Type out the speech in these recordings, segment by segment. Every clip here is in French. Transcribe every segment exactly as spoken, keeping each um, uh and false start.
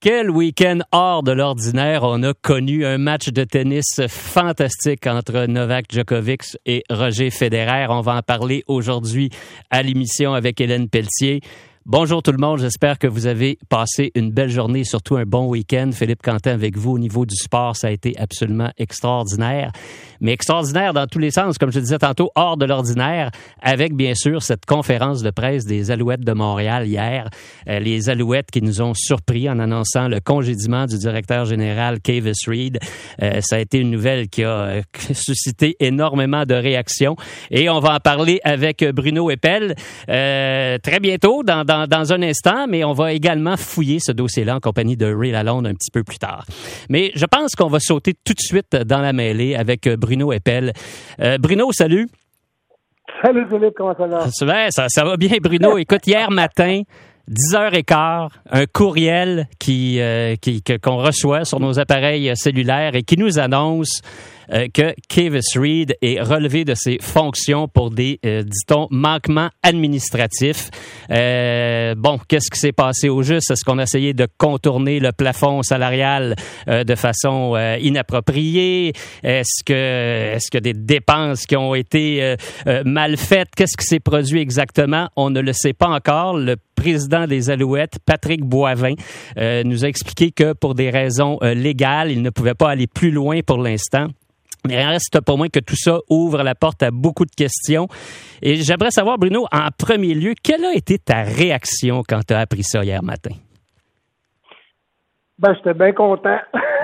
Quel week-end hors de l'ordinaire. On a connu un match de tennis fantastique entre Novak Djokovic et Roger Federer. On va en parler aujourd'hui à l'émission avec Hélène Pelletier. Bonjour tout le monde, j'espère que vous avez passé une belle journée, surtout un bon week-end. Philippe Quentin avec vous au niveau du sport, ça a été absolument extraordinaire. Mais extraordinaire dans tous les sens, comme je disais tantôt, hors de l'ordinaire, avec bien sûr cette conférence de presse des Alouettes de Montréal hier. Euh, les Alouettes qui nous ont surpris en annonçant le congédiement du directeur général Kavis Reed. Euh, ça a été une nouvelle qui a euh, suscité énormément de réactions. Et on va en parler avec Bruno Eppel euh, très bientôt, dans Dans, dans un instant, mais on va également fouiller ce dossier-là en compagnie de Ray Lalonde un petit peu plus tard. Mais je pense qu'on va sauter tout de suite dans la mêlée avec Bruno Eppel. Euh, Bruno, salut. Salut Philippe, comment ça va? Ça, ça, ça va bien, Bruno. Écoute, hier matin, dix heures quinze, un courriel qui, euh, qui, que, qu'on reçoit sur nos appareils cellulaires et qui nous annonce euh, que Kavis Reed est relevé de ses fonctions pour des, euh, dit-on, manquements administratifs. Euh, bon, qu'est-ce qui s'est passé au juste? Est-ce qu'on a essayé de contourner le plafond salarial euh, de façon euh, inappropriée? Est-ce que, est-ce que des dépenses qui ont été euh, euh, mal faites? Qu'est-ce qui s'est produit exactement? On ne le sait pas encore. Le président des Alouettes, Patrick Boivin, euh, nous a expliqué que pour des raisons euh, légales, il ne pouvait pas aller plus loin pour l'instant. Mais il reste pour moi que tout ça ouvre la porte à beaucoup de questions. Et j'aimerais savoir, Bruno, en premier lieu, quelle a été ta réaction quand tu as appris ça hier matin? Ben, j'étais bien content.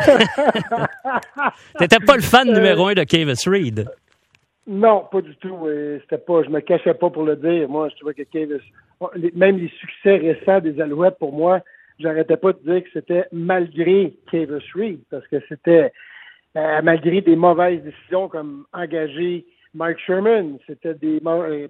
T'étais pas le fan numéro un de Kavis Reed? Non, pas du tout. C'était pas, je me cachais pas pour le dire. Moi, je trouvais que Kavis, même les succès récents des Alouettes, pour moi, j'arrêtais pas de dire que c'était malgré Kavis Reed, parce que c'était euh, malgré des mauvaises décisions comme engager Mike Sherman, c'était des mal,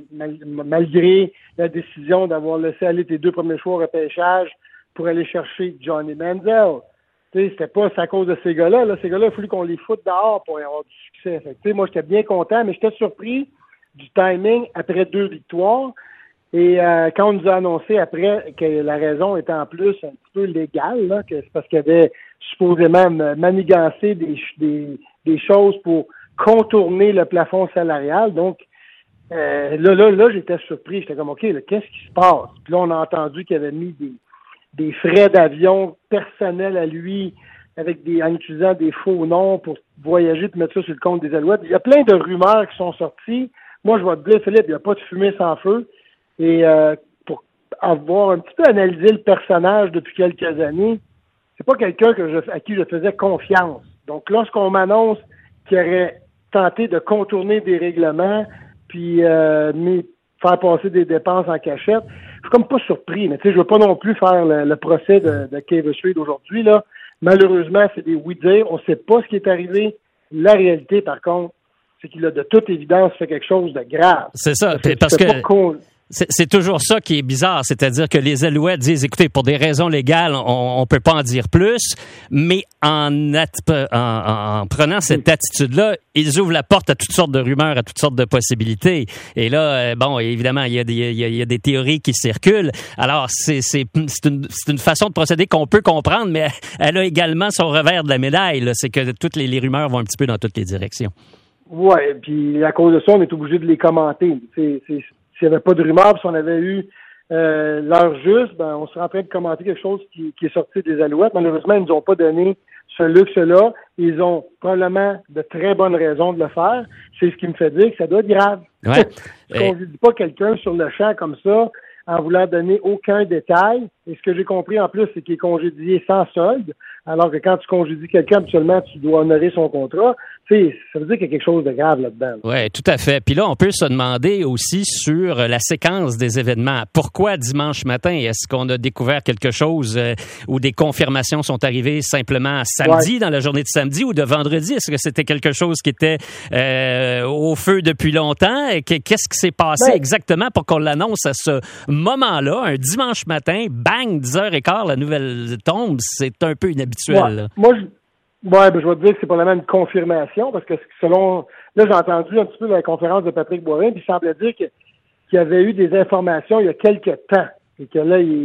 malgré la décision d'avoir laissé aller tes deux premiers choix au repêchage pour aller chercher Johnny Manziel. Tu sais, c'était pas à cause de ces gars-là. Là. Ces gars-là, il a fallu qu'on les foute dehors pour avoir du succès. Fait que, tu sais, moi, j'étais bien content, mais j'étais surpris du timing après deux victoires. Et euh, quand on nous a annoncé après que la raison était en plus un petit peu légale, là, que c'est parce qu'il y avait supposément manigancé des, des, des choses pour contourner le plafond salarial. Donc, euh, là, là, là, j'étais surpris. J'étais comme, OK, là, qu'est-ce qui se passe? Puis là, on a entendu qu'il avait mis des, des frais d'avion personnels à lui avec des, en utilisant des faux noms pour voyager et mettre ça sur le compte des Alouettes. Il y a plein de rumeurs qui sont sorties. Moi, je vais te dire, Philippe, il n'y a pas de fumée sans feu. Et euh, pour avoir un petit peu analysé le personnage depuis quelques années, c'est pas quelqu'un que je, à qui je faisais confiance. Donc, lorsqu'on m'annonce qu'il aurait tenté de contourner des règlements, puis euh, mais faire passer des dépenses en cachette, je suis comme pas surpris. Mais tu sais, je veux pas non plus faire le, le procès de, de Kavis Reed aujourd'hui. Là, malheureusement, c'est des oui-dire. On sait pas ce qui est arrivé. La réalité, par contre, c'est qu'il a de toute évidence fait quelque chose de grave. C'est ça, parce que, parce que c'est, c'est toujours ça qui est bizarre, c'est-à-dire que les Alouettes disent, écoutez, pour des raisons légales, on, on peut pas en dire plus, mais en, at, en, en prenant cette attitude-là, ils ouvrent la porte à toutes sortes de rumeurs, à toutes sortes de possibilités. Et là, bon, évidemment, il y a des, il y a, il y a des théories qui circulent. Alors, c'est, c'est, c'est, une, c'est une façon de procéder qu'on peut comprendre, mais elle a également son revers de la médaille, là, c'est que toutes les, les rumeurs vont un petit peu dans toutes les directions. Oui, puis à cause de ça, on est obligé de les commenter. C'est, c'est, s'il n'y avait pas de rumeurs, puis si on avait eu euh, l'heure juste, ben on serait en train de commenter quelque chose qui, qui est sorti des Alouettes. Malheureusement, ils ne nous ont pas donné ce luxe-là. Ils ont probablement de très bonnes raisons de le faire. C'est ce qui me fait dire que ça doit être grave. Ouais. Parce qu'on ne dit pas quelqu'un sur le champ comme ça en voulant donner aucun détail. Et ce que j'ai compris en plus, c'est qu'il est congédié sans solde, alors que quand tu congédies quelqu'un, habituellement, tu dois honorer son contrat. Tu sais, ça veut dire qu'il y a quelque chose de grave là-dedans. Oui, tout à fait. Puis là, on peut se demander aussi sur la séquence des événements. Pourquoi dimanche matin? Est-ce qu'on a découvert quelque chose euh, où des confirmations sont arrivées simplement samedi, ouais. dans la journée de samedi ou de vendredi? Est-ce que c'était quelque chose qui était euh, au feu depuis longtemps? Qu'est-ce qui s'est passé ben, exactement pour qu'on l'annonce à ce moment-là, un dimanche matin, bang, dix heures quinze, la nouvelle tombe? C'est un peu inhabituel. Ouais. Là. Moi, je... Ouais, ben, je vais te dire que c'est probablement une confirmation, parce que selon, là, j'ai entendu un petit peu la conférence de Patrick Boivin, puis il semblait dire que, qu'il y avait eu des informations il y a quelques temps, et que là, il,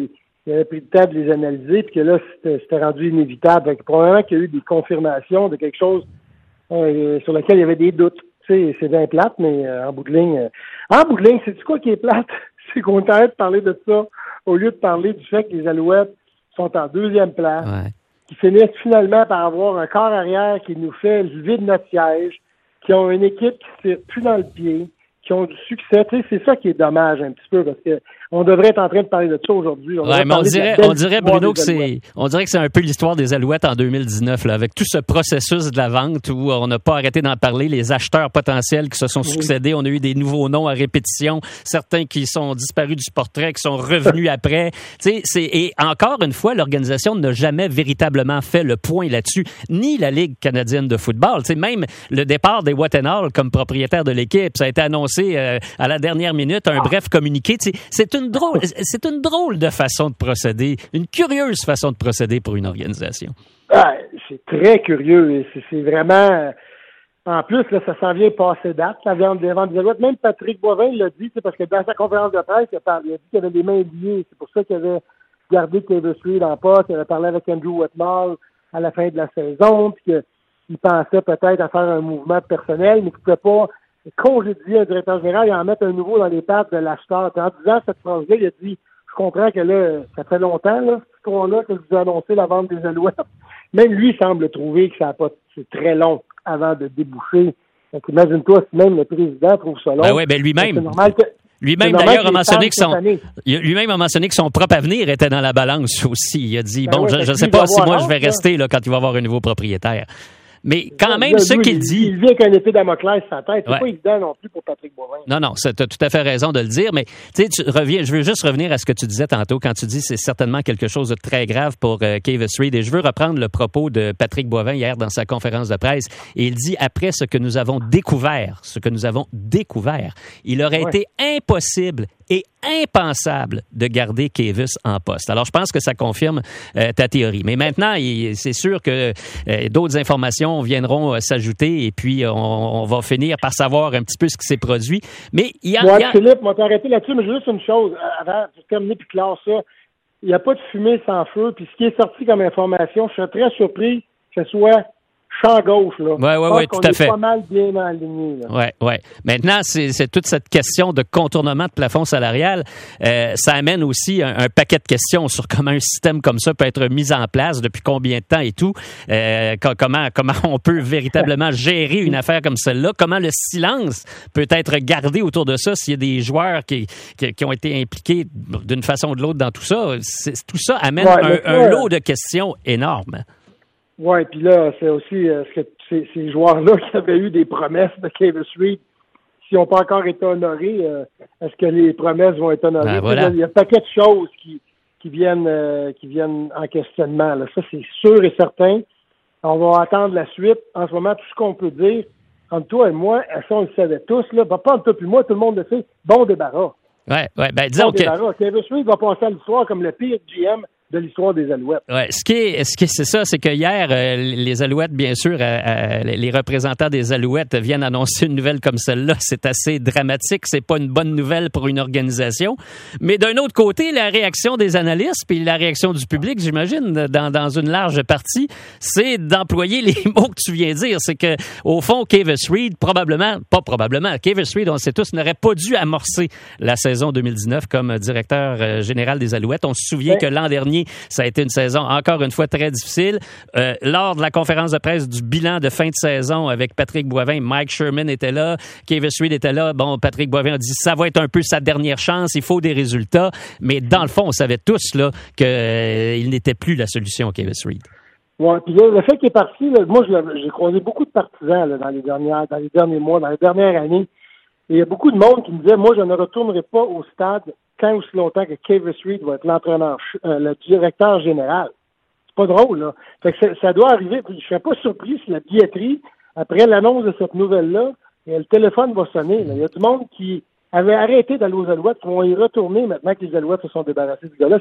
il avait pris le temps de les analyser, puis que là, c'était, c'était rendu inévitable. Donc, probablement qu'il y a eu des confirmations de quelque chose euh, sur lequel il y avait des doutes. Tu sais, c'est bien plate, mais euh, en bout de ligne... Euh, en bout de ligne, c'est-tu quoi qui est plate? C'est qu'on t'arrête de parler de ça au lieu de parler du fait que les Alouettes sont en deuxième place, ouais. qui finissent finalement par avoir un corps arrière qui nous fait lever de notre siège, qui ont une équipe qui ne tire plus dans le pied, qui ont du succès. Tu sais, c'est ça qui est dommage un petit peu, parce que on devrait être en train de parler de ça aujourd'hui. On, ouais, mais on dirait, on dirait Bruno, que c'est, on dirait que c'est un peu l'histoire des Alouettes en deux mille dix-neuf, là, avec tout ce processus de la vente où on n'a pas arrêté d'en parler, les acheteurs potentiels qui se sont succédés, on a eu des nouveaux noms à répétition, certains qui sont disparus du portrait, qui sont revenus après. Tu sais, c'est, et encore une fois, l'organisation n'a jamais véritablement fait le point là-dessus, ni la Ligue canadienne de football. Tu sais, même le départ des Wattenhall comme propriétaire de l'équipe, ça a été annoncé euh, à la dernière minute, un bref communiqué. Tu sais, c'est une Une drôle, c'est une drôle de façon de procéder, une curieuse façon de procéder pour une organisation. Ah, c'est très curieux et c'est, c'est vraiment... En plus, là, ça s'en vient passer date, la viande des ventes des Alouettes. Même Patrick Boivin l'a dit, parce que dans sa conférence de presse, il a, parlé, il a dit qu'il avait les mains liées. C'est pour ça qu'il avait gardé Kevin Reed en poste, qu'il avait parlé avec Andrew Whitmore à la fin de la saison, puis qu'il pensait peut-être à faire un mouvement personnel, mais qu'il ne pouvait pas congédier un directeur général et en mettre un nouveau dans les pattes de l'acheteur. En disant cette phrase-là, il a dit, je comprends que là, ça fait longtemps, là, ce histoire-là, que je vous ai annoncé la vente des Alouettes. Même lui semble trouver que ça a pas, c'est très long avant de déboucher. Donc, imagine-toi si même le président trouve ça long. Ben oui, ben lui-même. C'est normal que, Lui-même, d'ailleurs, a mentionné que son, lui-même a mentionné que son propre avenir était dans la balance aussi. Il a dit, ben bon, ouais, je ne sais pas si moi je vais rester là, quand il va avoir un nouveau propriétaire. Mais quand même, ce qu'il dit... Il vit avec un épée Damoclès sur sa tête. C'est ouais. pas évident non plus pour Patrick Boivin. Non, non, tu as tout à fait raison de le dire. Mais tu sais, tu reviens, je veux juste revenir à ce que tu disais tantôt quand tu dis que c'est certainement quelque chose de très grave pour euh, Kevin Reed. Et je veux reprendre le propos de Patrick Boivin hier dans sa conférence de presse. Et il dit, après ce que nous avons découvert, ce que nous avons découvert, il aurait ouais. été impossible et impensable de garder Kevis en poste. Alors, je pense que ça confirme euh, ta théorie. Mais maintenant, il, c'est sûr que euh, d'autres informations viendront euh, s'ajouter et puis on, on va finir par savoir un petit peu ce qui s'est produit. Mais il y a... Ouais, y a... Philippe, on va t'arrêter là-dessus, mais juste une chose, avant de terminer puis clore ça, il n'y a pas de fumée sans feu, puis ce qui est sorti comme information, je serais très surpris que ce soit champ gauche, là. Oui, oui, oui, tout à fait. On est pas mal bien aligné, là. Oui, oui. Maintenant, c'est, c'est toute cette question de contournement de plafond salarial. Euh, ça amène aussi un, un paquet de questions sur comment un système comme ça peut être mis en place, depuis combien de temps et tout. Euh, comment, comment on peut véritablement gérer une affaire comme celle-là. Comment le silence peut être gardé autour de ça s'il y a des joueurs qui, qui, qui ont été impliqués d'une façon ou de l'autre dans tout ça. C'est, tout ça amène ouais, un, un lot de questions énormes. Oui, puis là, c'est aussi euh, ce que ces, ces joueurs-là qui avaient eu des promesses de Kevin Reed, s'ils n'ont pas encore été honorés, euh, est-ce que les promesses vont être honorées? Ben, voilà. Il y a un paquet de choses qui, qui, viennent, euh, qui viennent en questionnement. Là. Ça, c'est sûr et certain. On va attendre la suite. En ce moment, tout ce qu'on peut dire, entre toi et moi, ça, on le savait tous, là, pas entre toi et moi, tout le monde le sait, bon débarras. Oui, oui, ben disons bon que... débarras. Kevin Reed va passer à l'histoire comme le pire G M de l'histoire des Alouettes. Ouais, ce qui est, ce qui est, c'est ça, c'est que hier, euh, les Alouettes, bien sûr, euh, euh, les représentants des Alouettes viennent annoncer une nouvelle comme celle-là. C'est assez dramatique. C'est pas une bonne nouvelle pour une organisation. Mais d'un autre côté, la réaction des analystes puis la réaction du public, j'imagine, dans, dans une large partie, c'est d'employer les mots que tu viens de dire. C'est que, au fond, Kevin Reed, probablement, pas probablement, Kevin Reed, on le sait tous, n'aurait pas dû amorcer la saison deux mille dix-neuf comme directeur euh, général des Alouettes. On se souvient ouais. que l'an dernier, ça a été une saison, encore une fois, très difficile. Euh, lors de la conférence de presse du bilan de fin de saison avec Patrick Boivin, Mike Sherman était là, Kevin Reed était là. Bon, Patrick Boivin a dit ça va être un peu sa dernière chance, il faut des résultats. Mais dans le fond, on savait tous là qu'il euh, n'était plus la solution, Kevin Reed. Oui, puis le fait qu'il est parti, là, moi, j'ai croisé beaucoup de partisans là, dans, les dernières, dans les derniers mois, dans les dernières années. Et il y a beaucoup de monde qui me disait, moi, je ne retournerai pas au stade tant aussi longtemps que Kevin Reed va être l'entraîneur, euh, le directeur général. C'est pas drôle, là. Fait que ça, ça doit arriver. Puis je serais pas surpris si la billetterie, après l'annonce de cette nouvelle-là, et le téléphone va sonner. Là. Il y a du monde qui avait arrêté d'aller aux Alouettes, qui vont y retourner maintenant que les Alouettes se sont débarrassés du gars-là. C'est,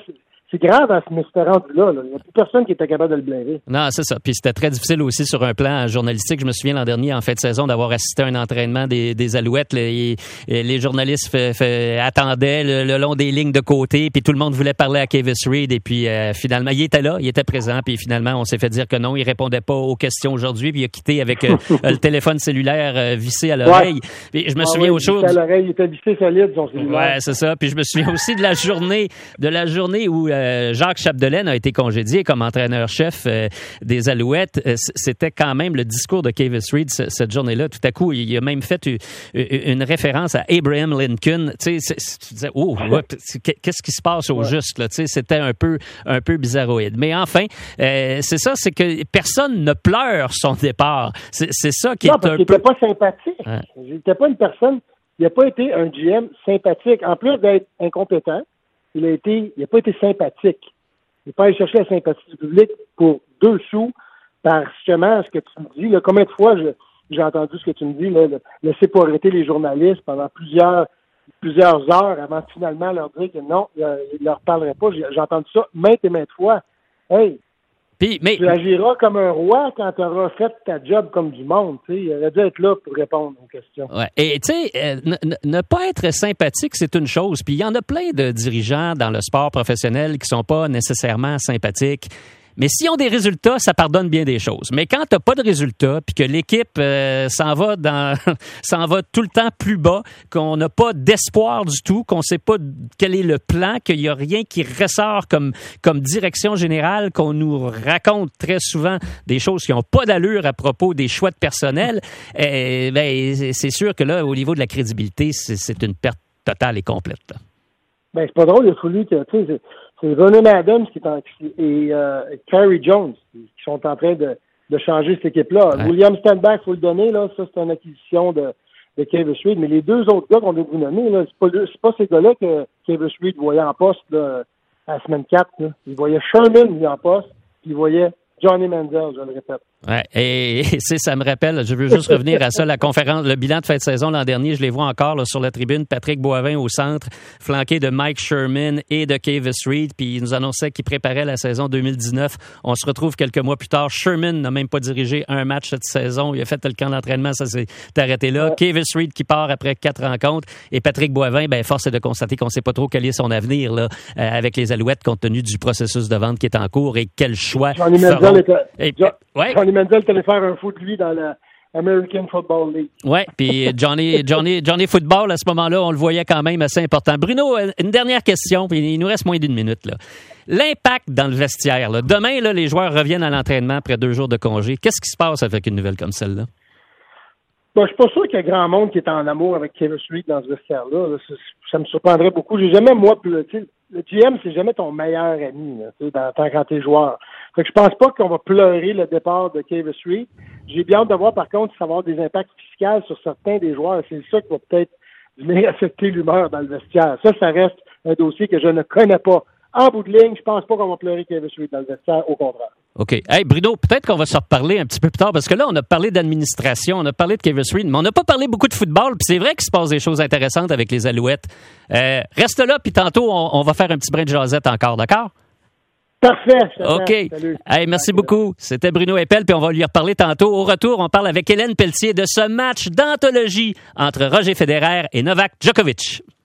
c'est grave, hein, mais c'était rendu là. là. Il n'y a plus personne qui était capable de le blairer. Non, c'est ça. Puis c'était très difficile aussi sur un plan journalistique. Je me souviens l'an dernier, en fin de saison, d'avoir assisté à un entraînement des, des Alouettes. Les, les journalistes fait, fait, attendaient le, le long des lignes de côté, puis tout le monde voulait parler à Kavis Reed. Et puis euh, finalement, il était là, il était présent. Puis finalement, on s'est fait dire que non, il répondait pas aux questions aujourd'hui. Puis il a quitté avec euh, le téléphone cellulaire euh, vissé à l'oreille. Ouais. Puis je me ah souviens oui, autre chose. À l'oreille, il était vissé solide, son cellulaire. Ouais, c'est ça. Puis je me souviens aussi de la journée, de la journée où euh, Jacques Chapdelaine a été congédié comme entraîneur-chef euh, des Alouettes. Euh, c'était quand même le discours de Kavis Reed c- cette journée-là. Tout à coup, il a même fait une, une référence à Abraham Lincoln. Tu sais, tu disais, oh, ouais, qu'est-ce qui se passe au ouais. juste là. Tu sais, c'était un peu, un peu bizarroïde. Mais enfin, euh, c'est ça, c'est que personne ne pleure son départ. C'est, c'est ça qui non, est parce un qu'il peu. n'était pas sympathique. Ouais. Il n'était pas une personne. Il n'a pas été un G M sympathique. En plus d'être incompétent, il a été, il n'a pas été sympathique. Il n'est pas allé chercher la sympathie du public pour deux sous par justement ce que tu me dis. Là, combien de fois je, j'ai entendu ce que tu me dis, là, le, laisser pas arrêter les journalistes pendant plusieurs plusieurs heures avant de finalement leur dire que non, il ne leur parlerait pas. J'ai, j'ai entendu ça maintes et maintes fois. Hey! Puis, mais, tu agiras comme un roi quand tu auras fait ta job comme du monde. Tu sais, il aurait dû être là pour répondre aux questions. Ouais. Et tu sais, euh, ne, ne pas être sympathique, c'est une chose. Puis il y en a plein de dirigeants dans le sport professionnel qui sont pas nécessairement sympathiques. Mais s'ils ont des résultats, ça pardonne bien des choses. Mais quand tu n'as pas de résultats, puis que l'équipe euh, s'en va dans, s'en va tout le temps plus bas, qu'on n'a pas d'espoir du tout, qu'on ne sait pas quel est le plan, qu'il n'y a rien qui ressort comme, comme direction générale, qu'on nous raconte très souvent des choses qui n'ont pas d'allure à propos des choix de personnel, euh, ben, c'est sûr que là, au niveau de la crédibilité, c'est, c'est une perte totale et complète. Là. Ben, c'est pas drôle, il a fallu que, tu sais, c'est, c'est Vernon Adams qui est en, et euh, Carey Jones qui sont en train de, de changer cette équipe-là. Ouais. William Stanback, il faut le donner, là, ça, c'est une acquisition de, de Kavis Reed, mais les deux autres gars qu'on vient de vous nommer, là, c'est pas, c'est pas ces gars-là que Kavis Reed voyait en poste, là, à la semaine quatre, là. Il voyait Sherman, lui, en poste, puis il voyait Johnny Manziel, je le répète. Ouais, et, et c'est, ça me rappelle, je veux juste revenir à ça, la conférence, le bilan de fin de saison l'an dernier, je les vois encore là, sur la tribune, Patrick Boivin au centre, flanqué de Mike Sherman et de Kavis Reed, puis il nous annonçait qu'il préparait la saison deux mille dix-neuf. On se retrouve quelques mois plus tard. Sherman n'a même pas dirigé un match cette saison. Il a fait le camp d'entraînement, ça s'est arrêté là. Ouais. Kavis Reed qui part après quatre rencontres et Patrick Boivin, ben force est de constater qu'on ne sait pas trop quel est son avenir là, euh, avec les Alouettes compte tenu du processus de vente qui est en cours et quel choix Johnny Manziel était... et, John... ouais. Johnny Manziel allait faire un foot de lui dans la American Football League. Oui, puis Johnny, Johnny, Johnny Football, à ce moment-là, on le voyait quand même assez important. Bruno, une dernière question, puis il nous reste moins d'une minute. Là. L'impact dans le vestiaire. Là. Demain, là, les joueurs reviennent à l'entraînement après deux jours de congé. Qu'est-ce qui se passe avec une nouvelle comme celle-là? Ben, je suis pas sûr qu'il y a grand monde qui est en amour avec Kavis Reed dans ce vestiaire-là. Ça, ça me surprendrait beaucoup. J'ai jamais, moi, le, le G M, c'est jamais ton meilleur ami là, dans, dans, quand t'es joueur. Fait que je pense pas qu'on va pleurer le départ de Kavis Reed. J'ai bien hâte de voir, par contre, si ça va avoir des impacts fiscaux sur certains des joueurs. C'est ça qui va peut-être venir affecter l'humeur dans le vestiaire. Ça, ça reste un dossier que je ne connais pas. En bout de ligne, je pense pas qu'on va pleurer Kavis Reed dans le vestiaire, au contraire. OK. Hey, Bruno, peut-être qu'on va se reparler un petit peu plus tard, parce que là, on a parlé d'administration, on a parlé de Kavis Reed, mais on n'a pas parlé beaucoup de football, puis c'est vrai qu'il se passe des choses intéressantes avec les Alouettes. Euh, reste là, puis tantôt, on, on va faire un petit brin de jasette encore, d'accord? Parfait. OK. Salut. Hey, merci beaucoup. C'était Bruno Eppel, puis on va lui reparler tantôt. Au retour, on parle avec Hélène Pelletier de ce match d'anthologie entre Roger Federer et Novak Djokovic.